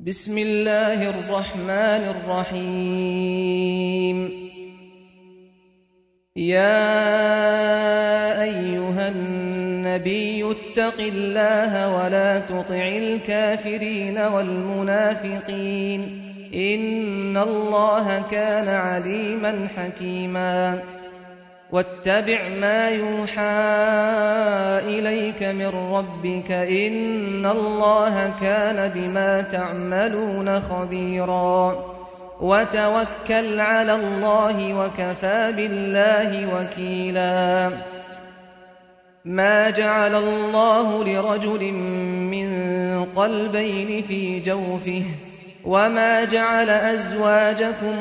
بسم الله الرحمن الرحيم يا أيها النبي اتق الله ولا تطع الكافرين والمنافقين إن الله كان عليما حكيما واتبع ما يوحى إليك من ربك إن الله كان بما تعملون خبيرا وتوكل على الله وكفى بالله وكيلا ما جعل الله لرجل من قلبين في جوفه وما جعل أزواجكم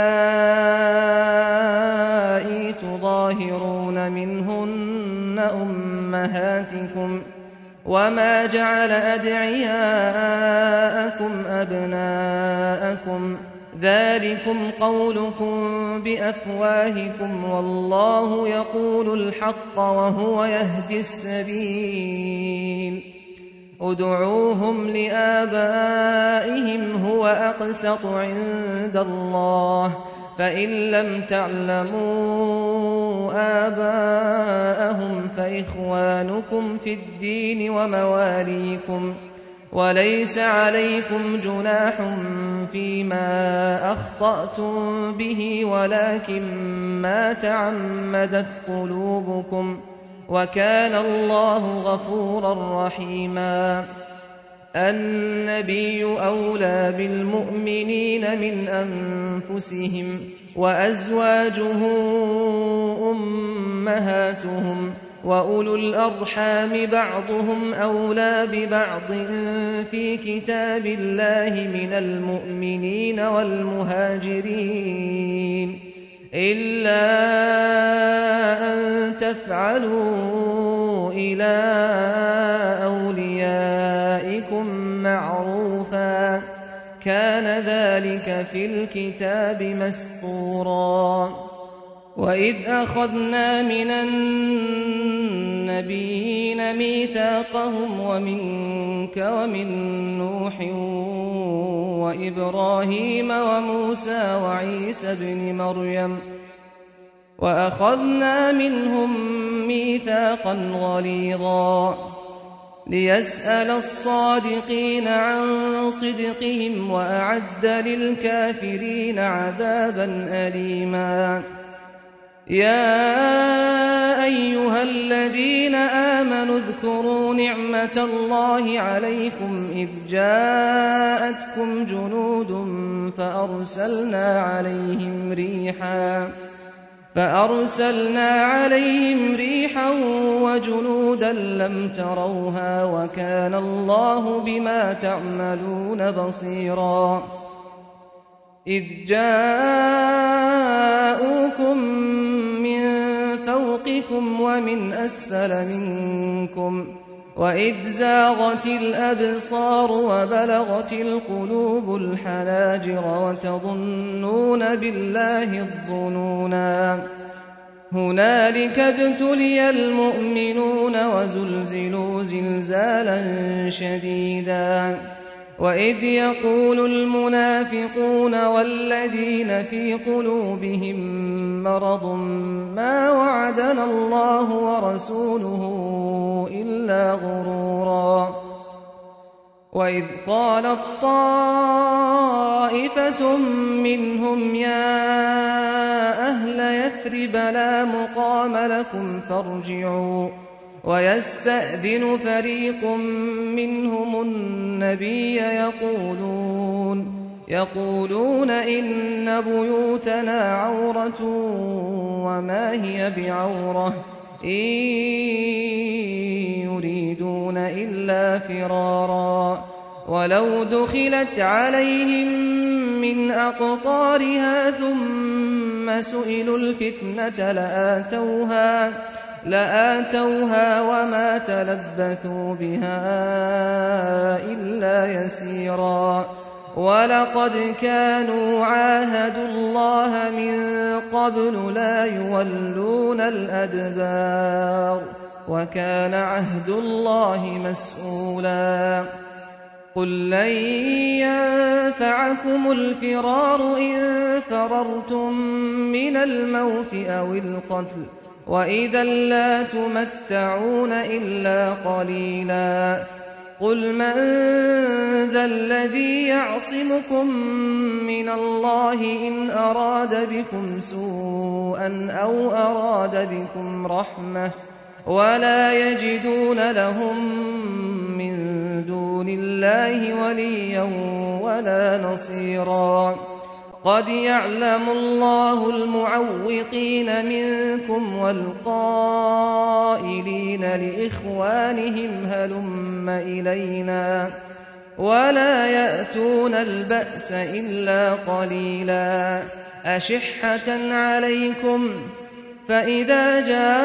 اللائي تظاهرون منهن أمهاتكم وما جعل أدعياءكم أبناءكم ذلكم قولكم بأفواهكم والله يقول الحق وهو يهدي السبيل ادعوهم لآبائهم هو أقسط عند الله فإن لم تعلموا آباءهم فإخوانكم في الدين ومواليكم وليس عليكم جناح فيما أخطأتم به ولكن ما تعمدت قلوبكم وكان الله غفورا رحيما النبي أولى بالمؤمنين من أنفسهم وأزواجه أمهاتهم وأولو الأرحام بعضهم أولى ببعض في كتاب الله من المؤمنين والمهاجرين إلا أن تفعلوا إلى أوليائكم معروفا كان ذلك في الكتاب مسطورا وإذ أخذنا من النبيين ميثاقهم ومنك ومن نوح وإبراهيم وموسى وعيسى ابن مريم وأخذنا منهم ميثاقا غليظا ليسأل الصادقين عن صدقهم وأعد للكافرين عذابا أليما يا أيها الذين آمنوا اذكروا نعمة الله عليكم إذ جاءتكم جنود فأرسلنا عليهم ريحا وجنودا لم تروها وكان الله بما تعملون بصيرا إذ جاءوكم من فوقكم ومن أسفل منكم وإذ زاغت الأبصار وبلغت القلوب الحناجر وتظنون بالله الظنونا هنالك ابتلي المؤمنون وزلزلوا زلزالا شديدا وإذ يقول المنافقون والذين في قلوبهم مرض ما وعدنا الله ورسوله إلا غرورا وإذ قالت طائفة منهم يا أهل يثرب لا مقام لكم فارجعوا ويستأذن فريق منهم النبي يقولون إن بيوتنا عورة وما هي بعورة إن يريدون إلا فرارا ولو دخلت عليهم من أقطارها ثم سئلوا الفتنة لآتوها وما تلبثوا بها إلا يسيرا ولقد كانوا عاهدوا الله من قبل لا يولون الأدبار وكان عهد الله مسؤولا قل لن معكم الفرار إن فررتم من الموت أو القتل وإذا لا تمتعون إلا قليلا قل من ذا الذي يعصمكم من الله إن أراد بكم سوءا أو أراد بكم رحمة ولا يجدون لهم من دون الله وليا ولا نصيرا قد يعلم الله المعوقين منكم والقائلين لإخوانهم هلم إلينا ولا يأتون البأس إلا قليلا أشحة عليكم فإذا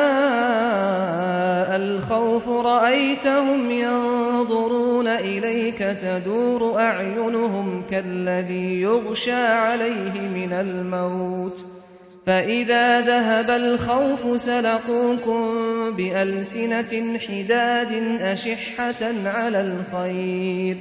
جاء الخوف رأيتهم ينظرون إليك تدور أعينهم كالذي يغشى عليه من الموت فإذا ذهب الخوف سلقوكم بألسنة حداد أشحة على الخير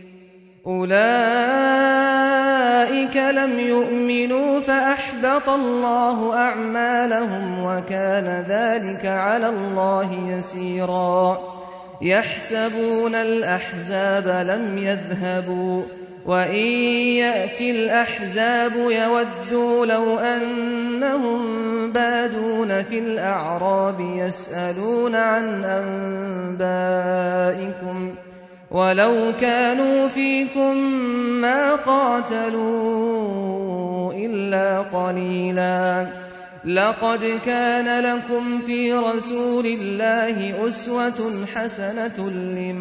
أولئك لم يؤمنوا فأحبط الله أعمالهم وكان ذلك على الله يسيرا يحسبون الأحزاب لم يذهبوا وإن يأتي الأحزاب يودوا لو أنهم بادون في الأعراب يسألون عن أنبائكم ولو كانوا فيكم ما قاتلوا إلا قليلا لقد كان لكم في رسول الله أسوة حسنة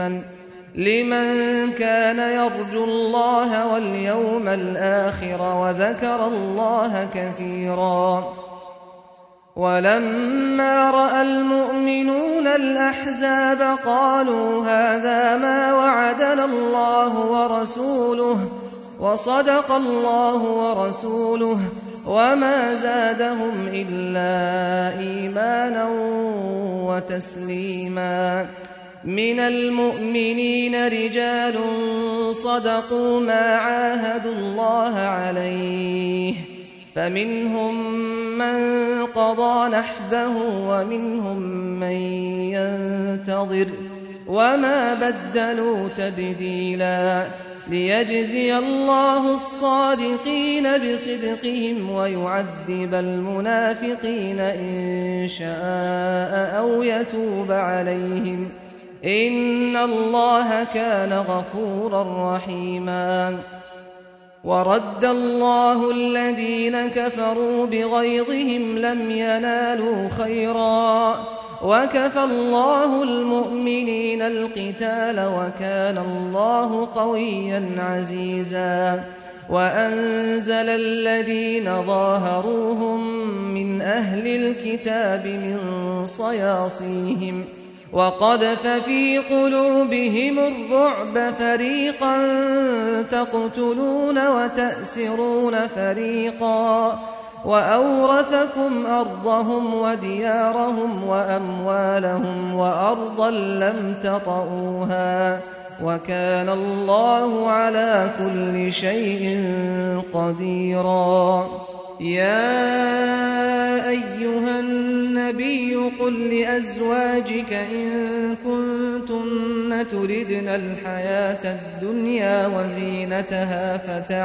لمن كان يرجو الله واليوم الآخر وذكر الله كثيرا ولما رأى المؤمنون الأحزاب قالوا هذا ما وعدنا الله ورسوله وصدق الله ورسوله وما زادهم إلا إيمانا وتسليما من المؤمنين رجال صدقوا ما عاهدوا الله عليه فمنهم من قضى نحبه ومنهم من ينتظر وما بدلوا تبديلا ليجزي الله الصادقين بصدقهم ويعذب المنافقين إن شاء أو يتوب عليهم إن الله كان غفورا رحيما ورد الله الذين كفروا بغيظهم لم ينالوا خيرا وكفى الله المؤمنين القتال وكان الله قويا عزيزا وأنزل الذين ظاهروهم من أهل الكتاب من صياصيهم وقذف في قلوبهم الرعب فريقا تقتلون وتأسرون فريقا وأورثكم أرضهم وديارهم وأموالهم وأرضا لم تطئوها وكان الله على كل شيء قديرا يا أيها النبي قل لأزواجك إن كنتن تردن الحياة الدنيا وزينتها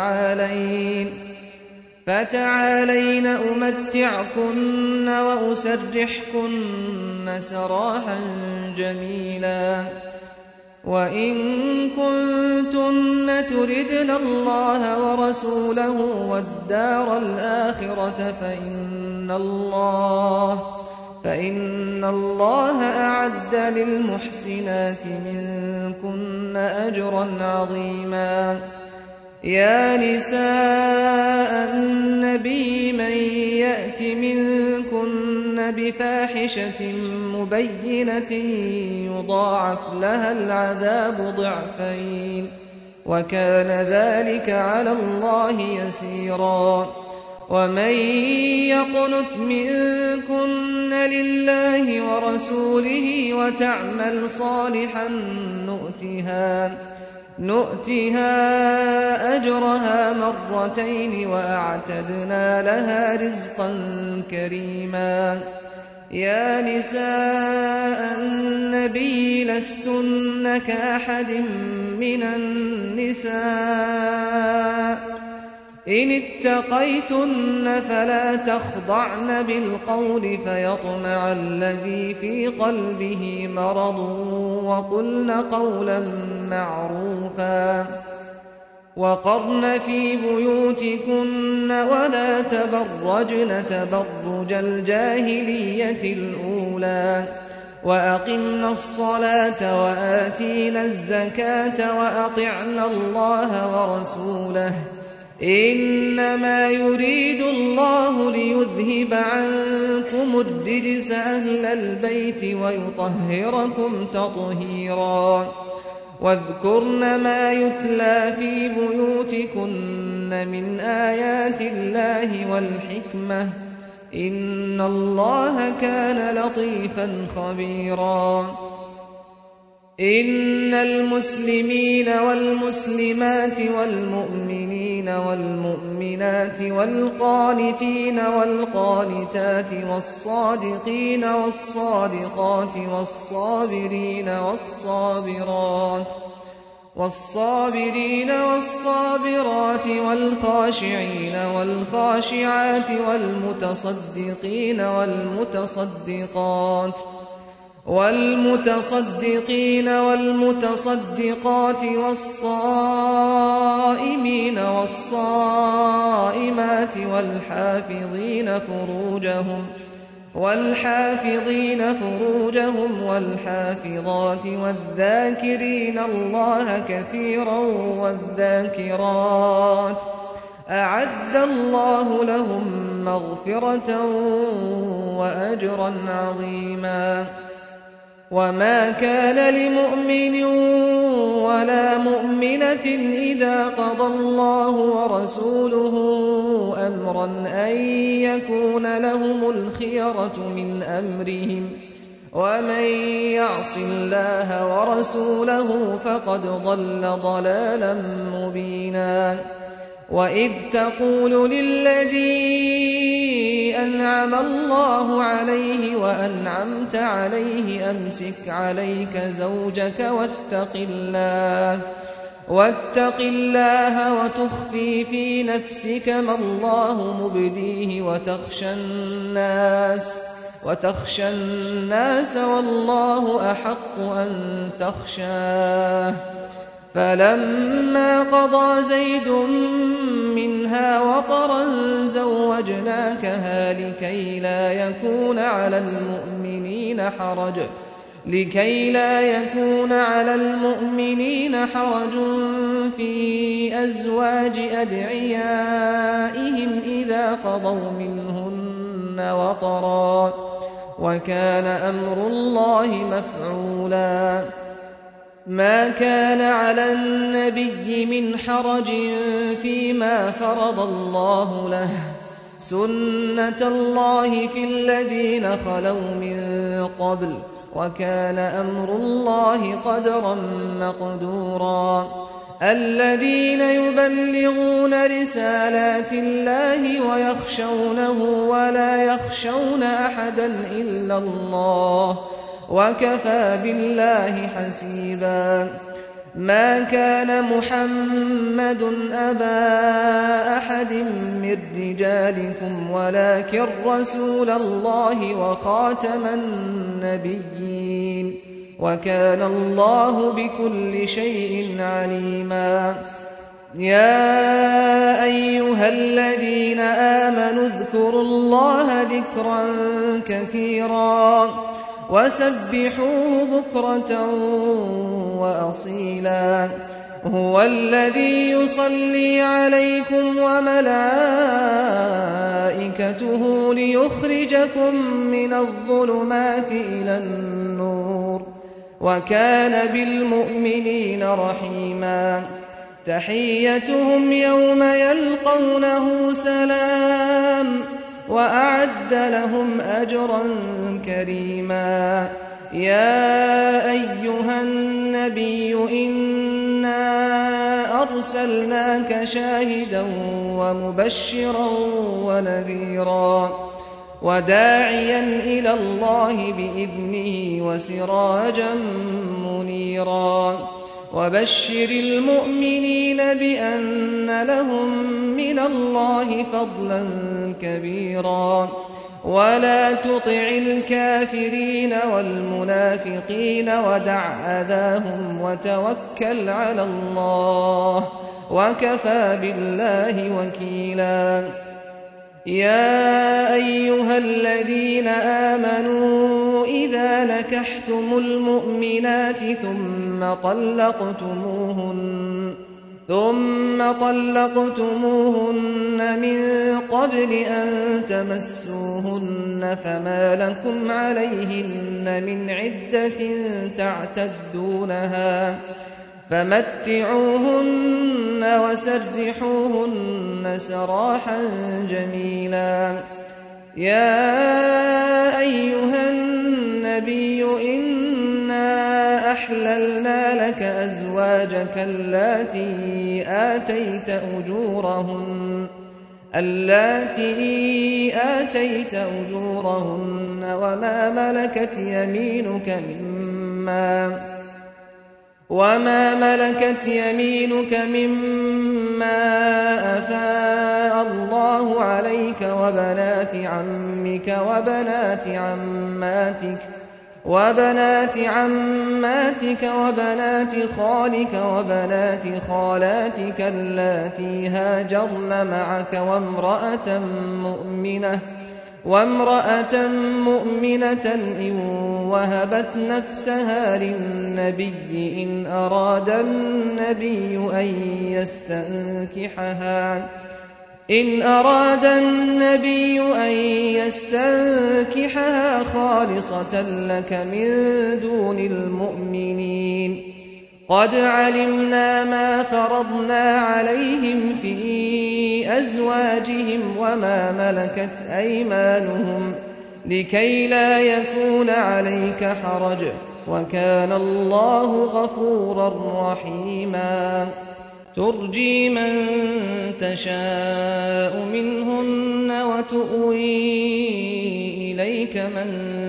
فتعالين أمتعكن وأسرحكن سراحا جميلا وإن كنتن تردن الله ورسوله والدار الآخرة فإن الله أعد للمحسنات منكن أجرا عظيما يا نساء النبي من يأت منكن بفاحشة مبينة يضاعف لها العذاب ضعفين وكان ذلك على الله يسيرا ومن يقنت منكن لله ورسوله وتعمل صالحا نؤتها أجرها مرتين وأعتدنا لها رزقا كريما. يا نساء النبي لستن كأحد من النساء إن اتقيتن فلا تخضعن بالقول فيطمع الذي في قلبه مرض وقلن قولا معروفا. وقرن في بيوتكن ولا تبرجن تبرج الجاهلية الأولى وأقمنا الصلاة وآتينا الزكاة وأطعنا الله ورسوله إنما يريد الله ليذهب عنكم الرجس أهل البيت ويطهركم تطهيرا. واذكرن ما يتلى في بيوتكن من آيات الله والحكمة إن الله كان لطيفا خبيرا. إن المسلمين والمسلمات والمؤمنين والمؤمنات والقانتين والقانتات والصادقين والصادقات والصابرين والصابرات والخاشعين والخاشعات والمتصدقين والمتصدقات والصائمين والصائمات والحافظين فروجهم والحافظات والذاكرين الله كثيرا والذاكرات أعد الله لهم مغفرة وأجرا عظيما. وما كان لمؤمن ولا مؤمنة إذا قضى الله ورسوله أمرا أن يكون لهم الخيرة من أمرهم ومن يعص الله ورسوله فقد ضل ضلالا مبينا. وإذ تقول للذي أنعم الله عليه وأنعمت عليه أمسك عليك زوجك واتق الله وتخفي في نفسك ما الله مبديه وتخشى الناس والله أحق أن تخشاه. فلما قضى زيد منها وطرا زوجناكها لكي لا يكون على المؤمنين حرج في أزواج أدعيائهم إذا قضوا منهن وطرا وكان أمر الله مفعولا. ما كان على النبي من حرج فيما فرض الله له سنة الله في الذين خلوا من قبل وكان أمر الله قدرا مقدورا. الذين يبلغون رسالات الله ويخشونه ولا يخشون أحدا إلا الله وكفى بالله حسيبا. ما كان محمد أبا أحد من رجالكم ولكن رسول الله وخاتم النبيين وكان الله بكل شيء عليما. يا أيها الذين آمنوا اذكروا الله ذكرا كثيرا وسبحوه بكرة وأصيلا. هو الذي يصلي عليكم وملائكته ليخرجكم من الظلمات إلى النور وكان بالمؤمنين رحيما. تحيتهم يوم يلقونه سلام وأعد لهم أجرا كريما. يا أيها النبي إنا أرسلناك شاهدا ومبشرا ونذيرا وداعيا إلى الله بإذنه وسراجا منيرا وبشر المؤمنين بأن لهم من الله فضلا كبيرا ولا تطع الكافرين والمنافقين ودع أذاهم وتوكل على الله وكفى بالله وكيلا يا أيها الذين آمنوا إذا نكحتم المؤمنات ثم طلقتموهن من قبل أن تمسوهن فما لكم عليهن من عدة تعتدونها فمتعوهن وسرحوهن سراحا جميلا يا أيها النبي إنا أحللنا لك أزواجك اللاتي آتيت أجورهن وما ملكت يمينك مما أفاء الله عليك وبنات عمك وبنات عماتك وبنات خالك وبنات خالاتك اللاتي هاجرن معك وامرأة مؤمنة إن وهبت نفسها للنبي إن أراد النبي أن يستنكحها خالصة لك من دون المؤمنين قد علمنا ما فرضنا عليهم في أزواجهم وما ملكت أيمانهم لكي لا يكون عليك حرج وكان الله غفورا رحيما ترجي من تشاء منهن وتؤوي إليك من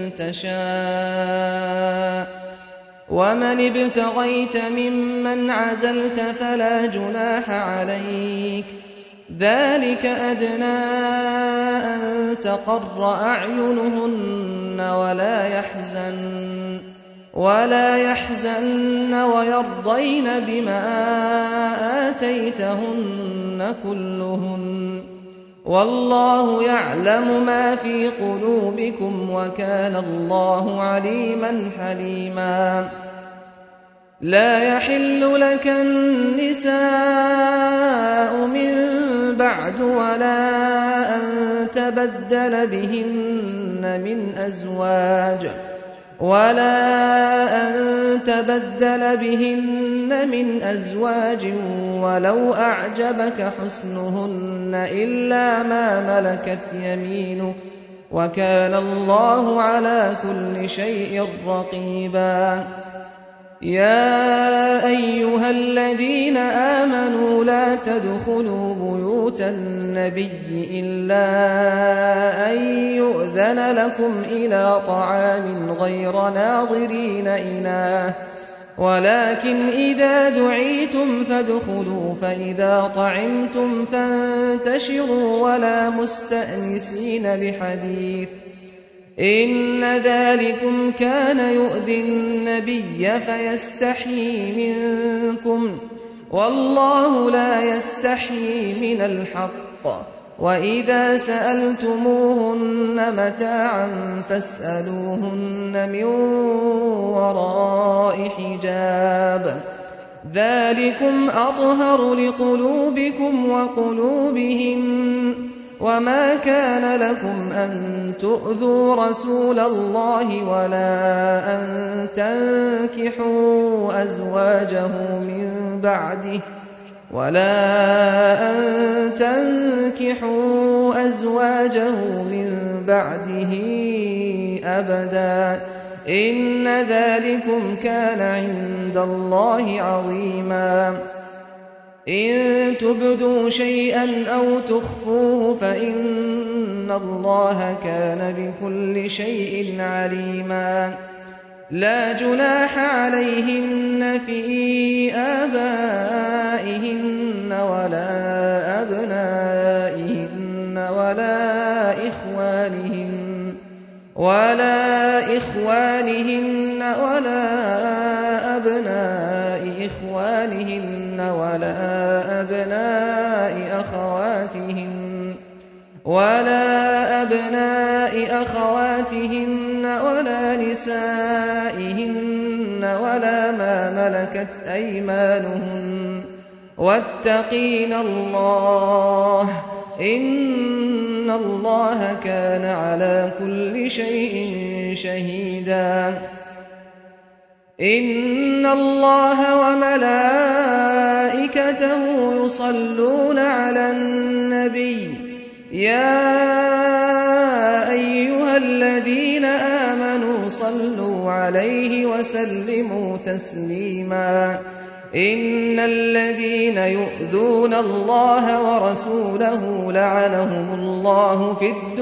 تشاء ومن ابتغيت ممن عزلت فلا جناح عليك ذلك أدنى أن تقر أعينهن ولا يحزن ويرضين بما آتيتهن كلهن والله يعلم ما في قلوبكم وكان الله عليما حليما لا يحل لك النساء من بعد ولا أن تبدل بهن من أزواج ولو أعجبك حسنهن إلا ما ملكت يمينك وكان الله على كل شيء رقيبا يا أيها الذين آمنوا لا تدخلوا بيوت النبي إلا أن يؤذن لكم إلى طعام غير ناظرين إناه ولكن إذا دعيتم فادخلوا فإذا طعمتم فانتشروا ولا مستأنسين لحديث إن ذلكم كان يؤذي النبي فيستحيي منكم والله لا يستحيي من الحق وإذا سألتموهن متاعا فاسألوهن من وراء حجاب ذلكم أطهر لقلوبكم وقلوبهن وما كان لكم أن تؤذوا رسول الله ولا أن تنكحوا أزواجه من بعده أبدا إن ذلكم كان عند الله عظيما إن تبدوا شيئا أو تخفوه فإن الله كان بكل شيء عليما لا جناح عليهن في آبائهن ولا أبنائهن ولا إخوانهن ولا أبناء إخوانهن ولا أبناء أخواتهن ولا نسائهن ولا ما ملكت أيمانهن واتقين الله إن الله كان على كل شيء شهيدا إن الله وملائكته يصلون على النبي يا أيها الذين آمنوا صلوا عليه وسلموا تسليما إن الذين يؤذون الله ورسوله لعنهم الله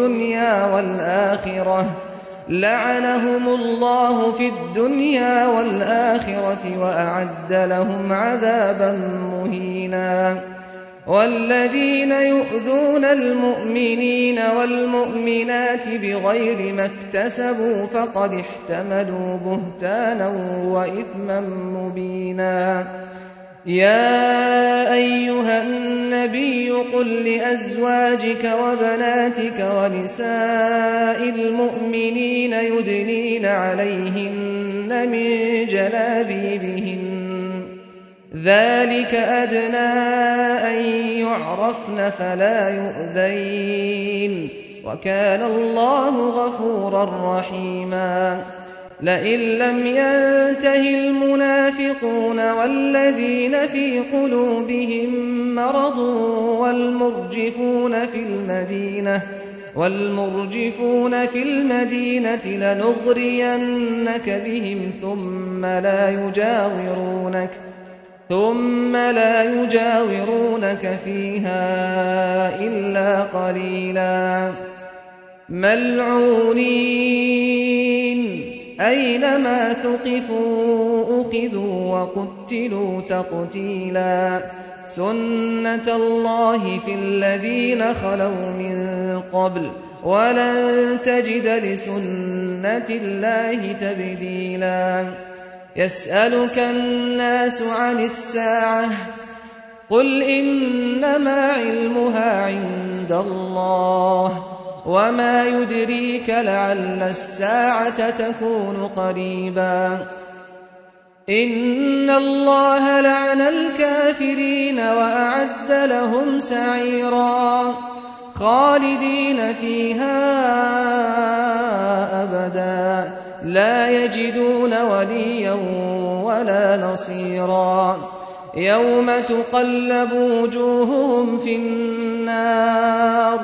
في الدنيا والآخرة وأعد لهم عذابا مهينا والذين يؤذون المؤمنين والمؤمنات بغير ما اكتسبوا فقد احتملوا بهتانا وإثما مبينا يا أيها النبي قل لأزواجك وبناتك ونساء المؤمنين يدنين عليهن من جلابيبهن ذلك أدنى أن يعرفن فلا يؤذين وكان الله غفورا رحيما لئن لم ينته المنافقون والذين في قلوبهم مرض والمرجفون في المدينة لنغرينك بهم ثم لا يجاورونك فيها إلا قليلا ملعونين أينما ثقفوا أخذوا وقتلوا تقتيلا سنة الله في الذين خلوا من قبل ولن تجد لسنة الله تبديلا يسألك الناس عن الساعة قل إنما علمها عند الله وما يدريك لعل الساعة تكون قريبا إن الله لعن الكافرين وأعد لهم سعيرا خالدين فيها أبدا لا يجدون وليا ولا نصيرا يوم تقلب وجوههم في النار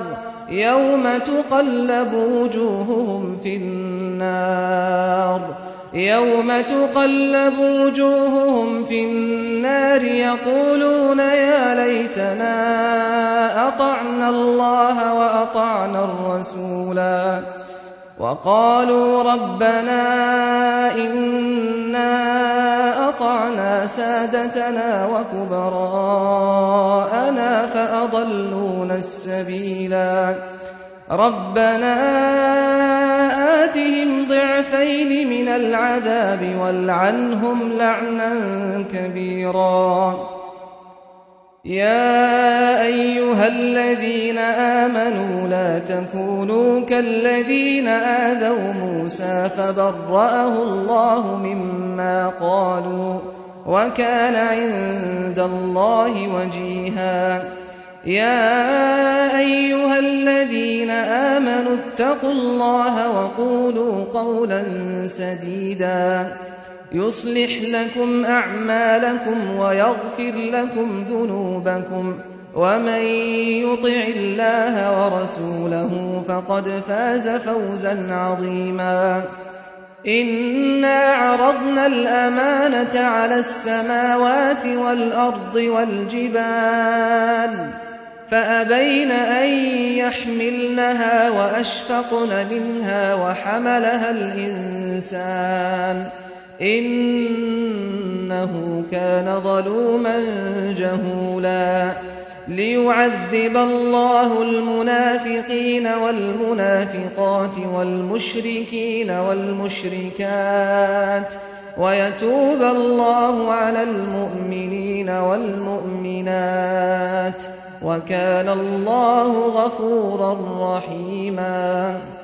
يقولون يا ليتنا أطعنا الله وأطعنا الرسولا وقالوا ربنا إنا أطعنا سادتنا وكبراءنا فأضلونا السبيلا ربنا آتهم ضعفين من العذاب والعنهم لعنا كبيرا يا أيها الذين آمنوا لا تكونوا كالذين آذوا موسى فبرأه الله مما قالوا وكان عند الله وجيها يا أيها الذين آمنوا اتقوا الله وقولوا قولا سديدا يصلح لكم أعمالكم ويغفر لكم ذنوبكم ومن يطع الله ورسوله فقد فاز فوزا عظيما إنا عرضنا الأمانة على السماوات والأرض والجبال فأبين أن يحملنها وأشفقن منها وحملها الإنسان إنه كان ظلوما جهولا ليعذب الله المنافقين والمنافقات والمشركين والمشركات ويتوب الله على المؤمنين والمؤمنات وكان الله غفورا رحيما